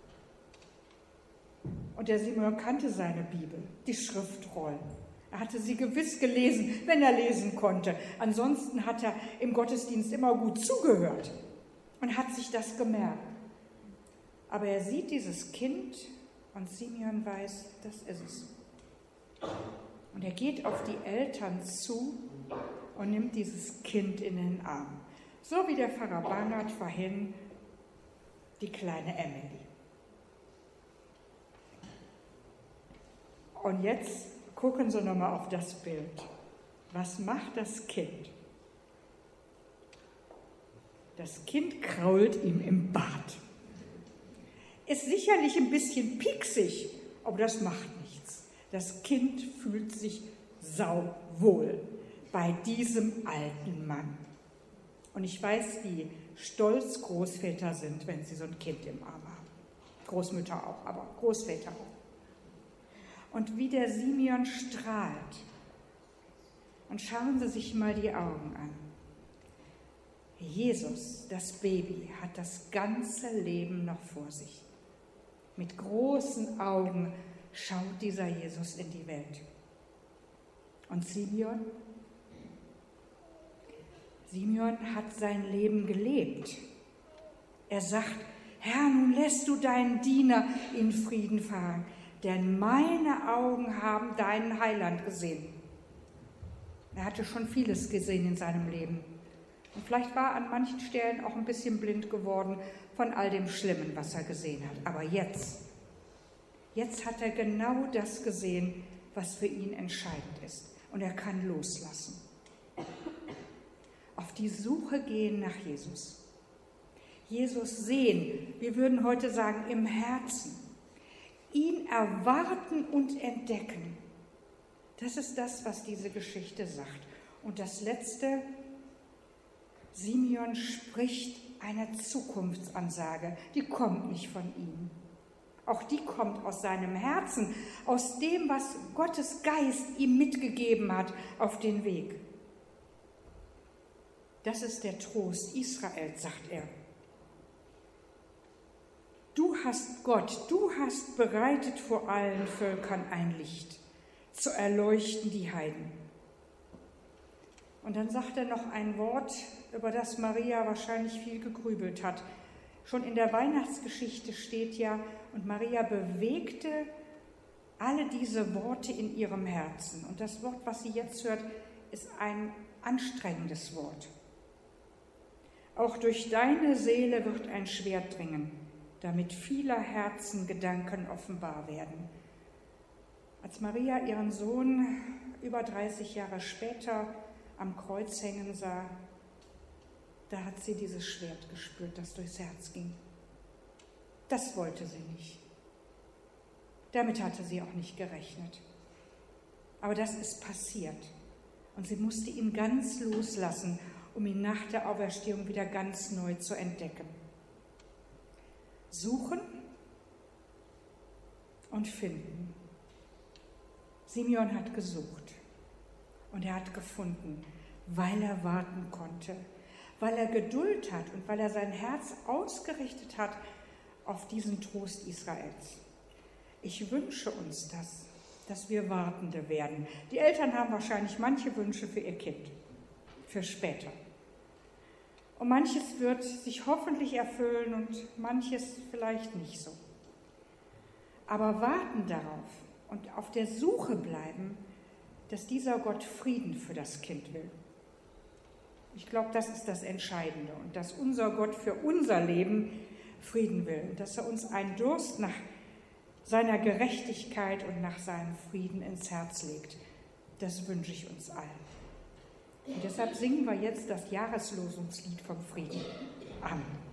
Und der Simeon kannte seine Bibel, die Schriftrollen. Er hatte sie gewiss gelesen, wenn er lesen konnte. Ansonsten hat er im Gottesdienst immer gut zugehört und hat sich das gemerkt. Aber er sieht dieses Kind und Simeon weiß, das ist es. Und er geht auf die Eltern zu und nimmt dieses Kind in den Arm. So wie der Pfarrer Bernhard vorhin die kleine Emily. Und jetzt gucken Sie nochmal auf das Bild. Was macht das Kind? Das Kind krault ihm im Bart. Ist sicherlich ein bisschen pieksig, aber das macht nichts. Das Kind fühlt sich sauwohl bei diesem alten Mann. Und ich weiß, wie stolz Großväter sind, wenn sie so ein Kind im Arm haben. Großmütter auch, aber Großväter auch. Und wie der Simeon strahlt. Und schauen Sie sich mal die Augen an. Jesus, das Baby, hat das ganze Leben noch vor sich. Mit großen Augen schaut dieser Jesus in die Welt. Und Simeon? Simeon hat sein Leben gelebt. Er sagt, Herr, nun lässt du deinen Diener in Frieden fahren, denn meine Augen haben deinen Heiland gesehen. Er hatte schon vieles gesehen in seinem Leben. Und vielleicht war er an manchen Stellen auch ein bisschen blind geworden von all dem Schlimmen, was er gesehen hat. Aber jetzt, jetzt hat er genau das gesehen, was für ihn entscheidend ist. Und er kann loslassen. Auf die Suche gehen nach Jesus. Jesus sehen, wir würden heute sagen, im Herzen. Ihn erwarten und entdecken. Das ist das, was diese Geschichte sagt. Und das Letzte, Simeon spricht eine Zukunftsansage, die kommt nicht von ihm. Auch die kommt aus seinem Herzen, aus dem, was Gottes Geist ihm mitgegeben hat auf den Weg. Das ist der Trost Israels, sagt er. Du hast Gott, du hast bereitet vor allen Völkern ein Licht, zu erleuchten die Heiden. Und dann sagt er noch ein Wort, über das Maria wahrscheinlich viel gegrübelt hat. Schon in der Weihnachtsgeschichte steht ja, und Maria bewegte alle diese Worte in ihrem Herzen. Und das Wort, was sie jetzt hört, ist ein anstrengendes Wort. Auch durch deine Seele wird ein Schwert dringen, damit vieler Herzen Gedanken offenbar werden. Als Maria ihren Sohn über dreißig Jahre später am Kreuz hängen sah, da hat sie dieses Schwert gespürt, das durchs Herz ging. Das wollte sie nicht. Damit hatte sie auch nicht gerechnet. Aber das ist passiert. Und sie musste ihn ganz loslassen, um ihn nach der Auferstehung wieder ganz neu zu entdecken. Suchen und finden. Simeon hat gesucht und er hat gefunden, weil er warten konnte, weil er Geduld hat und weil er sein Herz ausgerichtet hat auf diesen Trost Israels. Ich wünsche uns das, dass wir Wartende werden. Die Eltern haben wahrscheinlich manche Wünsche für ihr Kind, für später. Und manches wird sich hoffentlich erfüllen und manches vielleicht nicht so. Aber warten darauf und auf der Suche bleiben, dass dieser Gott Frieden für das Kind will. Ich glaube, das ist das Entscheidende und dass unser Gott für unser Leben Frieden will und dass er uns einen Durst nach seiner Gerechtigkeit und nach seinem Frieden ins Herz legt. Das wünsche ich uns allen. Und deshalb singen wir jetzt das Jahreslosungslied vom Frieden. Amen.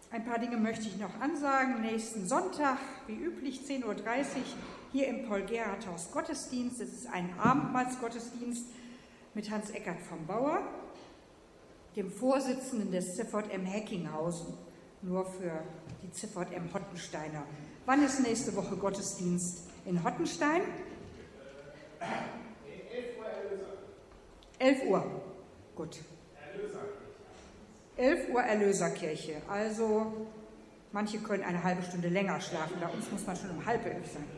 Ein paar Dinge möchte ich noch ansagen. Nächsten Sonntag, wie üblich, zehn Uhr dreißig, hier im Paul-Gerhardt-Haus Gottesdienst. Es ist ein Abendmahlsgottesdienst mit Hans-Eckert vom Bauer, dem Vorsitzenden des Z V M Heckinghausen, nur für die Z V M Hottensteiner. Wann ist nächste Woche Gottesdienst in Hottenstein? elf Uhr. Gut. elf Uhr Erlöserkirche. Also manche können eine halbe Stunde länger schlafen. Bei uns muss man schon um halb elf sein.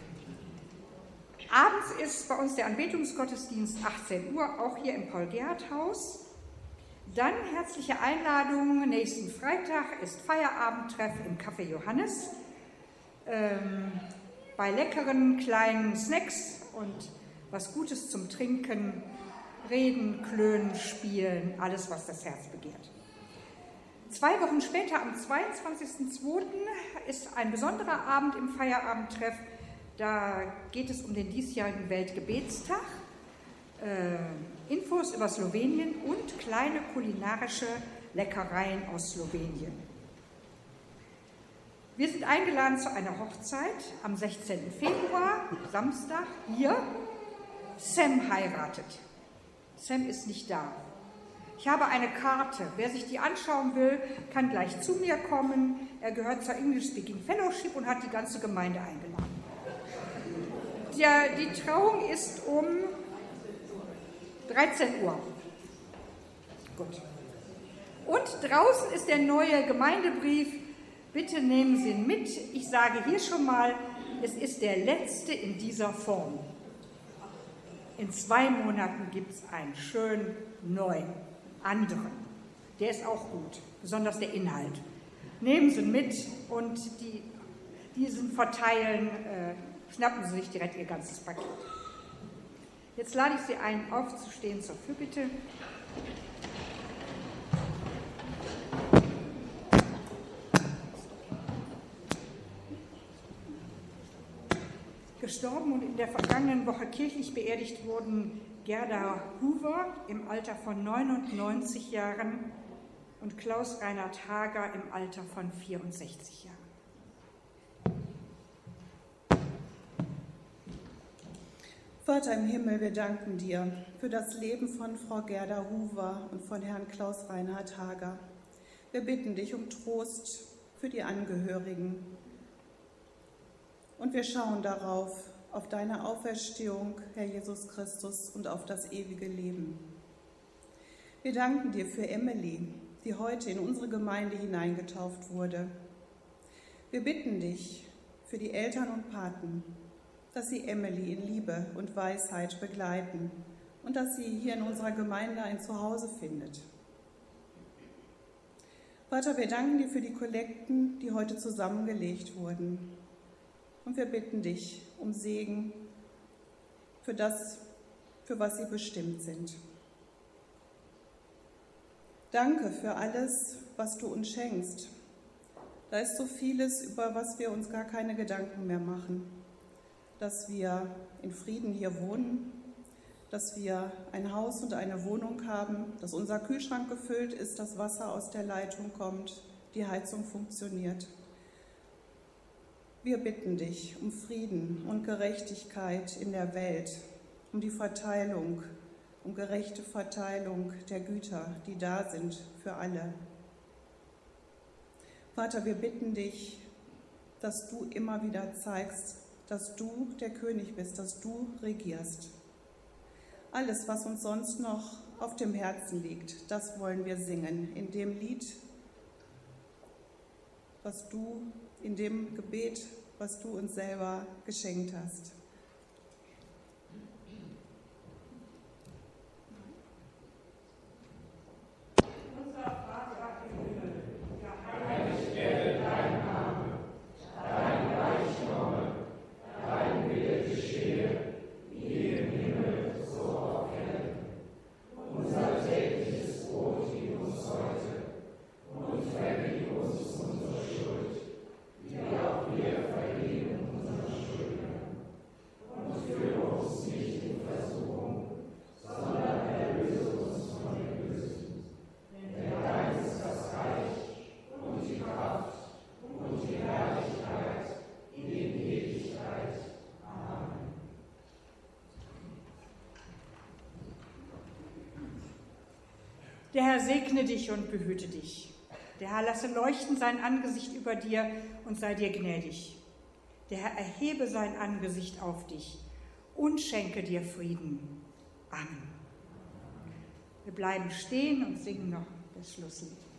Abends ist bei uns der Anbetungsgottesdienst achtzehn Uhr, auch hier im Paul-Gerhardt-Haus. Dann herzliche Einladung. Nächsten Freitag ist Feierabendtreff im Café Johannes. Ähm, bei leckeren kleinen Snacks und was Gutes zum Trinken, Reden, Klönen, Spielen, alles, was das Herz begehrt. Zwei Wochen später, am zweiundzwanzigsten zweiten ist ein besonderer Abend im Feierabendtreff. Da geht es um den diesjährigen Weltgebetstag, äh, Infos über Slowenien und kleine kulinarische Leckereien aus Slowenien. Wir sind eingeladen zu einer Hochzeit am sechzehnten Februar, Samstag, hier. Sam heiratet. Sam ist nicht da. Ich habe eine Karte. Wer sich die anschauen will, kann gleich zu mir kommen. Er gehört zur English Speaking Fellowship und hat die ganze Gemeinde eingeladen. Der, die Trauung ist um dreizehn Uhr. Gut. Und draußen ist der neue Gemeindebrief. Bitte nehmen Sie ihn mit. Ich sage hier schon mal, es ist der letzte in dieser Form. In zwei Monaten gibt es einen schönen neuen, anderen. Der ist auch gut, besonders der Inhalt. Nehmen Sie ihn mit und die, diesen verteilen, äh, schnappen Sie sich direkt Ihr ganzes Paket. Jetzt lade ich Sie ein, aufzustehen zur Fürbitte. Gestorben und in der vergangenen Woche kirchlich beerdigt wurden Gerda Huber im Alter von neunundneunzig Jahren und Klaus Reinhard Hager im Alter von vierundsechzig Jahren. Vater im Himmel, wir danken dir für das Leben von Frau Gerda Huber und von Herrn Klaus Reinhard Hager. Wir bitten dich um Trost für die Angehörigen. Und wir schauen darauf, auf deine Auferstehung, Herr Jesus Christus, und auf das ewige Leben. Wir danken dir für Emily, die heute in unsere Gemeinde hineingetauft wurde. Wir bitten dich für die Eltern und Paten, dass sie Emily in Liebe und Weisheit begleiten und dass sie hier in unserer Gemeinde ein Zuhause findet. Vater, wir danken dir für die Kollekten, die heute zusammengelegt wurden. Und wir bitten dich um Segen für das, für was sie bestimmt sind. Danke für alles, was du uns schenkst. Da ist so vieles, über was wir uns gar keine Gedanken mehr machen. Dass wir in Frieden hier wohnen, dass wir ein Haus und eine Wohnung haben, dass unser Kühlschrank gefüllt ist, das Wasser aus der Leitung kommt, die Heizung funktioniert. Wir bitten dich um Frieden und Gerechtigkeit in der Welt, um die Verteilung, um gerechte Verteilung der Güter, die da sind für alle. Vater, wir bitten dich, dass du immer wieder zeigst, dass du der König bist, dass du regierst. Alles, was uns sonst noch auf dem Herzen liegt, das wollen wir singen in dem Lied, was du in dem Gebet, was du uns selber geschenkt hast. Unser Vater im Himmel, geheiligt werde dein Name, dein Reich komme, dein Wille geschehe, wie im Himmel, so auf Erden. Unser tägliches Brot gib uns heute und vergib uns unsere Schuld, wie auch wir vergeben unseren Schuldnern. Der Herr segne dich und behüte dich. Der Herr lasse leuchten sein Angesicht über dir und sei dir gnädig. Der Herr erhebe sein Angesicht auf dich und schenke dir Frieden. Amen. Wir bleiben stehen und singen noch das Schlusslied.